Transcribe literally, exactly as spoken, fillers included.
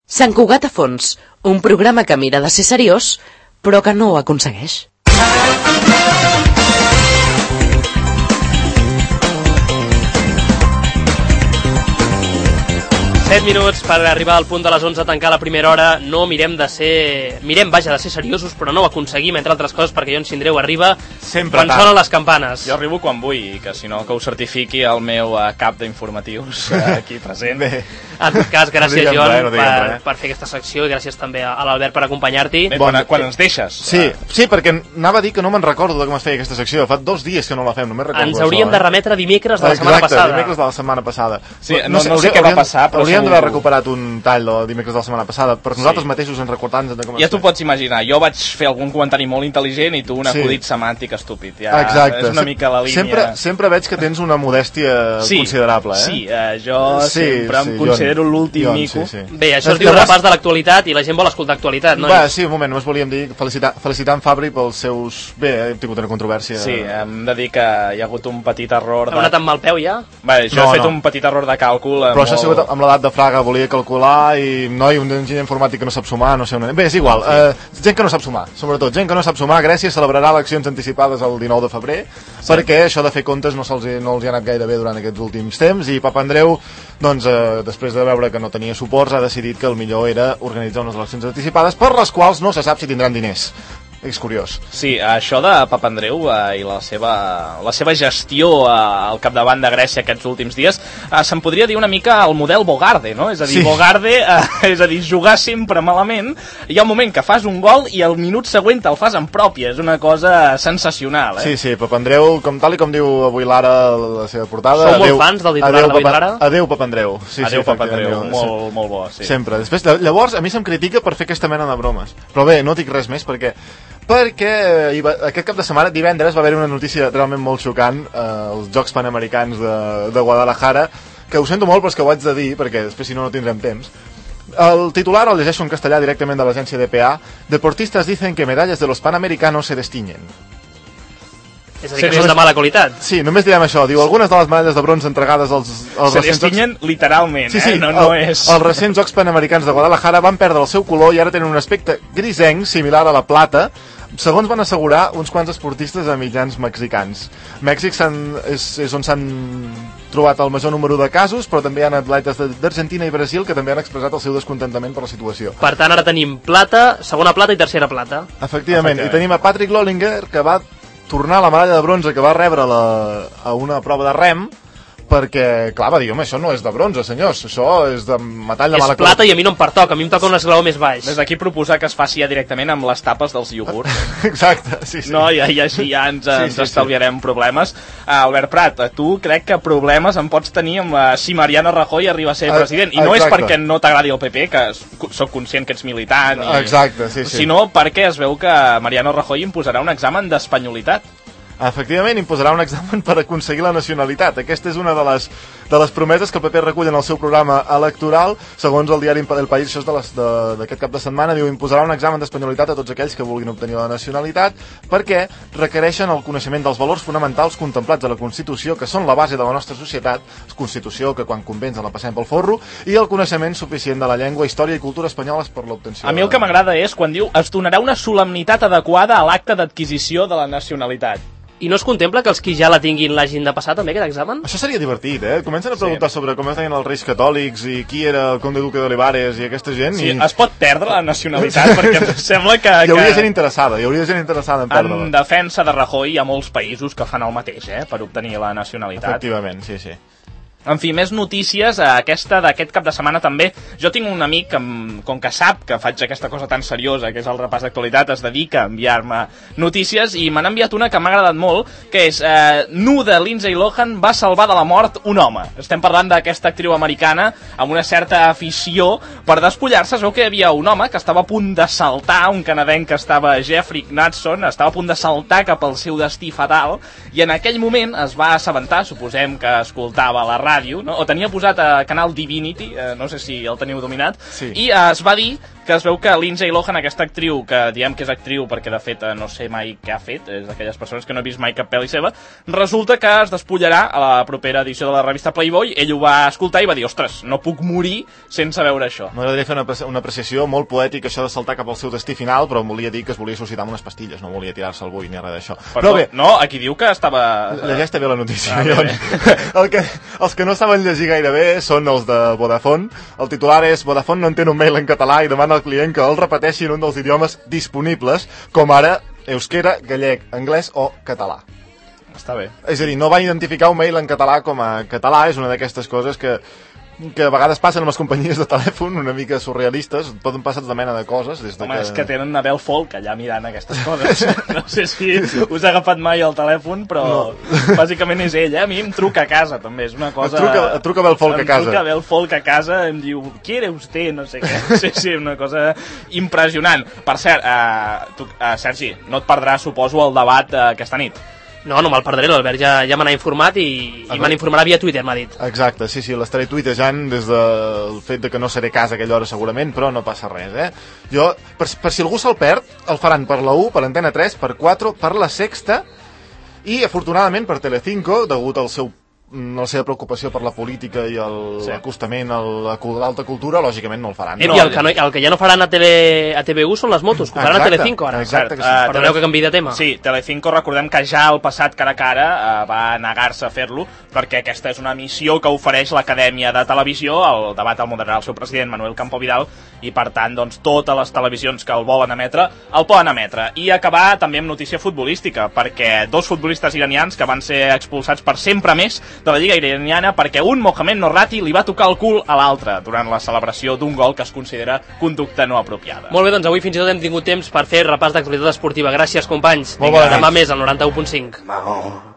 Sant Cugat a fons, un programa que mira de ser seriós, però que no ho aconsegueix. set minuts per arribar al punt de les onze a tancar la primera hora. No mirem de ser... Mirem, vaja, de ser seriosos, però no ho aconseguim, entre altres coses, perquè Jon Sindreu arriba sempre quan tant. Sonen les campanes. Jo arribo quan vull, que si no que ho certifiqui el meu uh, cap d'informatius uh, aquí present. Bé. En tot cas, gràcies, no Jon, res, no per, per fer aquesta secció, i gràcies també a l'Albert per acompanyar-t'hi. Bé, quan, quan ens deixes. Sí, sí, perquè anava a dir que no me'n recordo de com es feia aquesta secció. Fa dos dies que no la fem, no me'n recordo. Ens hauríem això, de remetre dimecres de la Exacte, setmana passada. Exacte, dimecres de la setmana passada. Sí, no, no, sé, no sé què va passar, però hauríem segur... d'haver recuperat un tall de dimecres de la setmana passada, per nosaltres sí. mateixos ens recordant de com ja t'ho pots imaginar, jo vaig fer algun comentari molt intel·ligent i tu un acudit sí. semàntic estúpid. Ja exacte. És una mica la línia. Sempre, sempre veig que tens una modèstia sí. considerable, eh? Sí, uh, jo sí, sempre sí, em considero l'últim mico. Sí, sí. Bé, això es diu repàs de l'actualitat i la gent vol escoltar actualitat, no? Va, sí, un moment, només volíem dir felicitar, felicitar en Fabri pels seus... Bé, hem tingut una controvèrsia. Sí, hem de dir que hi ha hagut un petit error. Ha anat amb mal peu ja? Bé, jo no, he fet no. un petit error de càlcul. Però molt... això ha sigut amb l'edat de Fraga, volia calcular i no, i un enginyer informàtic que no sap sumar, no sé on... Bé, és igual, sí. eh, gent que no sap sumar, sobretot, gent que no sap sumar. Grècia celebrarà eleccions anticipades el dinou de febrer, sí. perquè això de fer comptes no, se'ls, no els hi ha anat gaire bé durant aquests últims temps, i Papandreou, doncs, eh, després de veure que no tenia suports, ha decidit que el millor era organitzar unes eleccions anticipades per les quals no se sap si tindran diners. És curiós. Sí, això de Papandreou eh, i la seva, la seva gestió eh, al capdavant de Grècia aquests últims dies, eh, se'n podria dir una mica el model Bogarde, no? És a dir, sí. Bogarde, eh, és a dir, jugar sempre malament, hi ha un moment que fas un gol i el minut següent el fas en pròpia, és una cosa sensacional, eh? Sí, sí, Papandreou, com tal i com diu avui Lara la seva portada... Sou molt fans del titular d'avui Lara? Adéu Papandreou. Sí, adéu sí, Papandreou, molt, molt bo, sí. Sempre. Després, llavors, a mi se'm critica per fer aquesta mena de bromes. Però bé, no dic res més perquè... perquè eh, va, aquest cap de setmana, divendres, va haver una notícia realment molt xocant, eh, els Jocs Panamericans de, de Guadalajara, que ho sento molt, però és que ho haig de dir, perquè després si no no tindrem temps. El titular el llegeixo en castellà directament de l'agència D P A. Deportistas dicen que medallas de los Panamericanos se destiñen. És a dir, que són de mala qualitat. Sí, només direm això. Diu, algunes de les medalles de bronze entregades als, als se destinyen jocs... literalment, sí, sí, eh? No, no el, és... Els recents Jocs Panamericans de Guadalajara van perdre el seu color i ara tenen un aspecte grisenc similar a la plata, segons van assegurar uns quants esportistes a mitjans mexicans. Mèxic és, és on s'han trobat el major número de casos, però també hi ha atletes d'Argentina i Brasil que també han expressat el seu descontentament per la situació. Per tant, ara tenim plata, segona plata i tercera plata. Efectivament, Efectivament. I tenim a Patrick Lollinger, que va tornar la medalla de bronze que va rebre la, a una prova de rem, perquè, clar, va dir, home, això no és de bronze, senyors, això és de metall de mala qualitat. És plata i a mi no em pertoca, a mi em toca un esglaó més baix. Des d'aquí proposar que es faci ja directament amb les tapes dels iogurts. Exacte, sí, sí. No, i, i així ja ens, sí, ens sí, estalviarem sí. problemes. Uh, Albert Prat, tu crec que problemes en pots tenir amb uh, si Mariano Rajoy arriba a ser president. I no Exacte. és perquè no t'agradi el P P, que sóc conscient que ets militant, i, Exacte, sí, sí. sinó perquè es veu que Mariano Rajoy imposarà un examen d'espanyolitat. Efectivament, imposarà un examen per aconseguir la nacionalitat. Aquesta és una de les, de les promeses que el P P recull en el seu programa electoral. Segons el diari El País, això és d'aquest cap de setmana, diu, imposarà un examen d'espanyolitat a tots aquells que vulguin obtenir la nacionalitat perquè requereixen el coneixement dels valors fonamentals contemplats a la Constitució, que són la base de la nostra societat, Constitució que quan convenç la passem pel forro, i el coneixement suficient de la llengua, història i cultura espanyoles per l'obtenció. A mi el que m'agrada és quan diu es donarà una solemnitat adequada a l'acte d'adquisició de la nacionalitat. I no es contempla que els qui ja la tinguin l'hagin de passar també aquest examen? Això seria divertit, eh? Comencen a preguntar sí. sobre com es deien els reis catòlics i qui era el conde duque d'Olivares i aquesta gent. Sí, i... es pot perdre la nacionalitat perquè em sembla que... Hi hauria gent interessada, hi hauria gent interessada en perdre-la. En defensa de Rajoy hi ha molts països que fan el mateix, eh? Per obtenir la nacionalitat. Efectivament, sí, sí. En fi, més notícies, aquesta d'aquest cap de setmana també. Jo tinc un amic que, com que sap que faig aquesta cosa tan seriosa, que és el repàs d'actualitat, es dedica a enviar-me notícies, i m'han enviat una que m'ha agradat molt, que és eh, nu de Lindsay Lohan va salvar de la mort un home. Estem parlant d'aquesta actriu americana amb una certa afició per despullar-se. Es veu que hi havia un home que estava a punt de saltar, un canadenc que estava Jeffrey Knudson, estava a punt de saltar cap al seu destí fatal, i en aquell moment es va assabentar, suposem que escoltava la ràdio, no? O tenia posat a canal Divinity, eh, no sé si el teniu dominat, sí. i eh, es va dir que que es veu que Lindsay Lohan, aquesta actriu, que diem que és actriu perquè de fet no sé mai què ha fet, és d'aquelles persones que no he vist mai cap pel·li seva, resulta que es despullarà a la propera edició de la revista Playboy. Ell ho va escoltar i va dir, ostres, no puc morir sense veure això. M'agradaria fer una, una apreciació molt poètica, això de saltar cap al seu destí final, però em volia dir que es volia suscitar amb unes pastilles, no volia tirar-se al buit ni res d'això. Però bé, no, aquí diu que estava... Llegeix també la notícia. Ah, bé, bé. El que, els que no saben llegir gaire bé són els de Vodafone. El titular és Vodafone no entén un mail en català i demana al client que el repeteixi en un dels idiomes disponibles, com ara euskera, gallec, anglès o català. Està bé. És a dir, no va identificar un mail en català com a català, és una d'aquestes coses que que a vegades passen amb les companyies de telèfon una mica surrealistes, poden passar tota mena de coses des de Home, que... és que tenen Abel Folk allà mirant aquestes coses. No sé si us ha agafat mai el telèfon, però no. Bàsicament és ell, eh? A mi em truca a casa també, és una cosa... Et truca, et truca Abel Folk a casa. Em truca Abel Folk a casa, em diu, ¿quiere usted? No sé què. Sí, sí, una cosa impressionant. Per cert, eh, tu, eh, Sergi, no et perdràs, suposo, el debat eh, aquesta nit. No, no me'l perdré, l'Albert ja, ja me n'ha informat i, i me n'informarà via Twitter, m'ha dit. Exacte, sí, sí, l'estaré tuitejant des del fet de que no seré a casa a aquella hora segurament, però no passa res, eh? Jo, per, per si algú se'l perd, el faran per la u, per Antena tres, per quatre, per la Sexta i, afortunadament, per Telecinco, degut al seu la seva preocupació per la política i l'acostament sí. a l'alta cultura, lògicament no el faran. Eh, no, I el que, no, el que ja no faran a, tele, a T V U són les motos, que ho faran a Telecinco ara. Exacte, que sí. uh, Perdoneu que canviï de tema. Sí, Telecinco, recordem que ja el passat cara a cara uh, va negar-se a fer-lo, perquè aquesta és una missió que ofereix l'Acadèmia de Televisió, el debat el moderarà el seu president Manuel Campo Vidal, i per tant, doncs, totes les televisions que el volen emetre, el poden emetre. I acabar també amb notícia futbolística, perquè dos futbolistes iranians que van ser expulsats per sempre més de la Lliga iraniana perquè un Mohamed Norrati li va tocar el cul a l'altre durant la celebració d'un gol que es considera conducta no apropiada. Molt bé, doncs avui fins i tot hem tingut temps per fer repàs d'actualitat esportiva. Gràcies, companys. Molt bé. Demà més al noranta u punt cinc. Mahón.